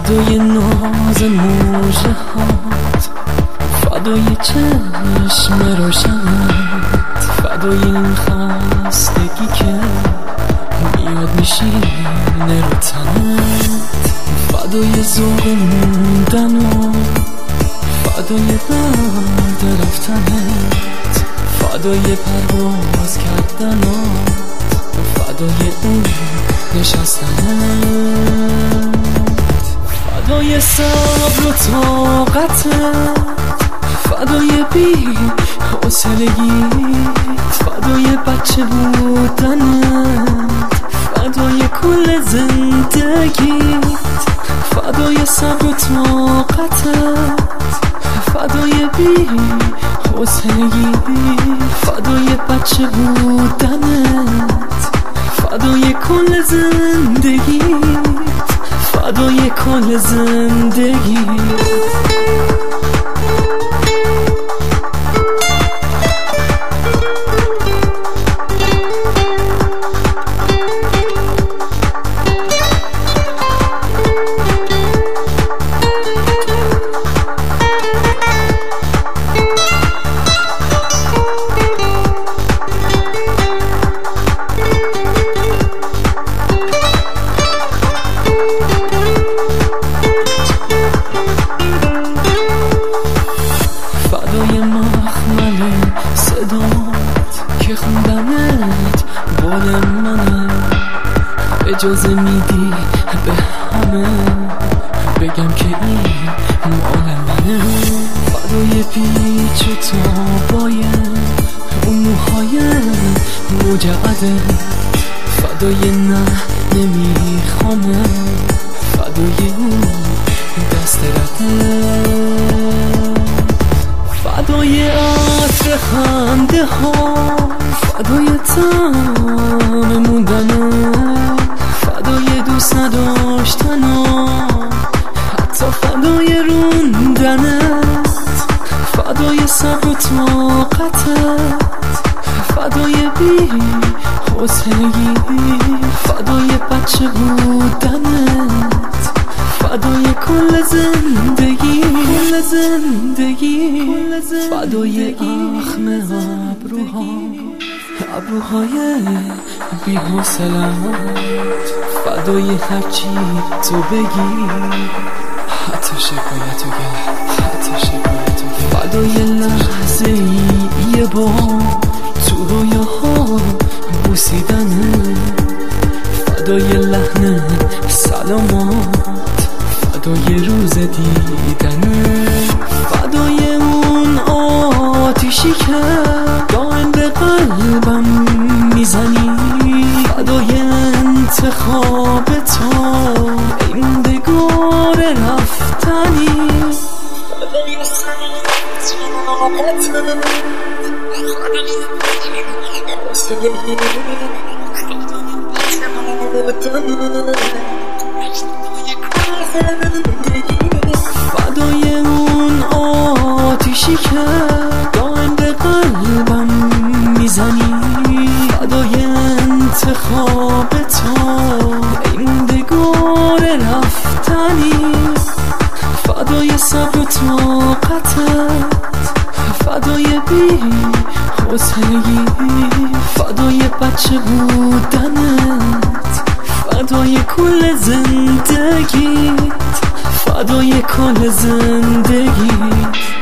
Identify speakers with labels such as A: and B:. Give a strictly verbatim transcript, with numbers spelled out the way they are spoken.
A: فدای ناز موجه هات، فدای چشم روشنت، فدای این خستگی که میاد میشینه رو تنت، فدای ذوق موندن و فدای درد رفتنت، فدای پرواز کردنات، فدای اون نشستنت، فدای صبر و طاقتت، فدای بی حوصلگیت، فدای بچه بودنت، فدای کل زندگیت، فدای صبر و طاقتت، فدای بی حوصلگیت، فدای بچه بودنت، فدای کل زندگیت، فدای کل زندگیت. فدای مخمل صدات که خوندمت بال منه، اجازه میدی به همه بگم که این مال منه، فدای پیچ و تابای اون موهای مجعده، فدای نه نمیخوامه، فدای اون دست رده، فدای عطر خنده ها، فدای طعم موندنت، فدای دوست نداشتنت، حتی فدای روندنت، فدای صبر و طاقتت، فدای بی حوصلگی، فدای بچه بودنت، فدای کل زندگی، کل زندگی، فدای اخم ابروها، ابروهای بی حوصله‌ات، فدای هرچی تو بگی، حتی شکایتو گرد، حتی شکایتو گرد، فدای لحظه ای یه بار تو رویاها بوسیدنت، فدای لحن سلامات، فدای روز دیدنت، فدای اون آتیشی که دائم به قلبم میزنی، فدای انتخاب تو ای موندگار رفتنی، فدای فدای اون آتیشی که دائم به قلبم میزنی، فدای انتخاب تو ای موندگار رفتنی، فدای صبر و طاقتت، فدای بی حوصلگی، فدای بچه بودنت، فدای کل زندگیت، فدای کل زندگیت.